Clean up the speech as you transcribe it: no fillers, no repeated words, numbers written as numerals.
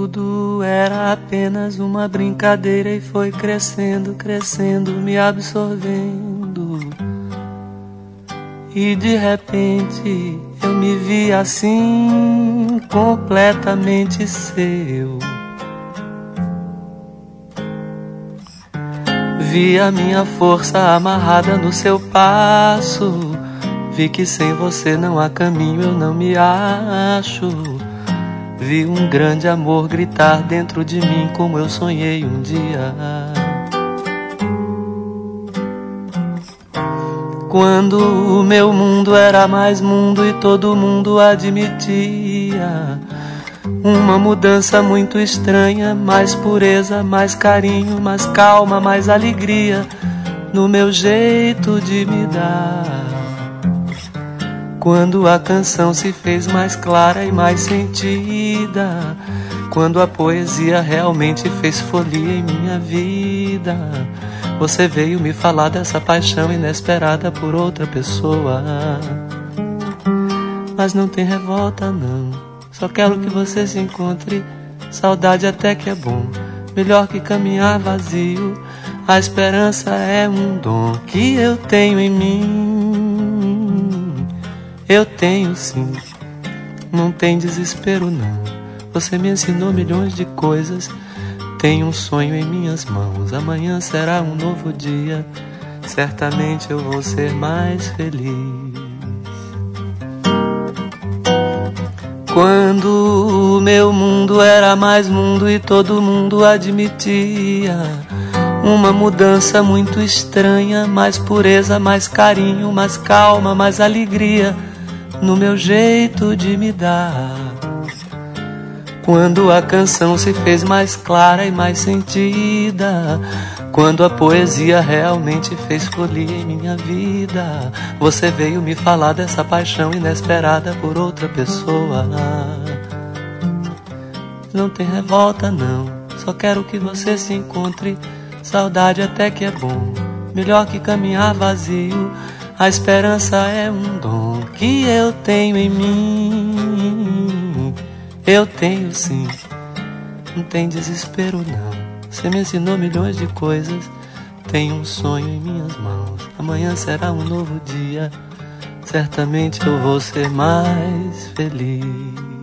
tudo era apenas uma brincadeira e foi crescendo, crescendo, me absorvendo. E de repente eu me vi assim, completamente seu. Vi a minha força amarrada no seu passo. Vi que sem você não há caminho, eu não me acho. Vi um grande amor gritar dentro de mim como eu sonhei um dia. Quando o meu mundo era mais mundo e todo mundo admitia uma mudança muito estranha, mais pureza, mais carinho, mais calma, mais alegria no meu jeito de me dar. Quando a canção se fez mais clara e mais sentida, quando a poesia realmente fez folia em minha vida, você veio me falar dessa paixão inesperada por outra pessoa. Mas não tem revolta não, só quero que você se encontre. Saudade até que é bom, melhor que caminhar vazio. A esperança é um dom que eu tenho em mim. Eu tenho sim, não tem desespero não. Você me ensinou milhões de coisas. Tenho um sonho em minhas mãos. Amanhã será um novo dia. Certamente eu vou ser mais feliz. Quando o meu mundo era mais mundo e todo mundo admitia uma mudança muito estranha, mais pureza, mais carinho, mais calma, mais alegria no meu jeito de me dar. Quando a canção se fez mais clara e mais sentida, quando a poesia realmente fez folia em minha vida, você veio me falar dessa paixão inesperada por outra pessoa. Não tem revolta não, só quero que você se encontre. Saudade até que é bom, melhor que caminhar vazio. A esperança é um dom que eu tenho em mim. Eu tenho sim, não tem desespero não. Você me ensinou milhões de coisas. Tenho um sonho em minhas mãos. Amanhã será um novo dia. Certamente eu vou ser mais feliz.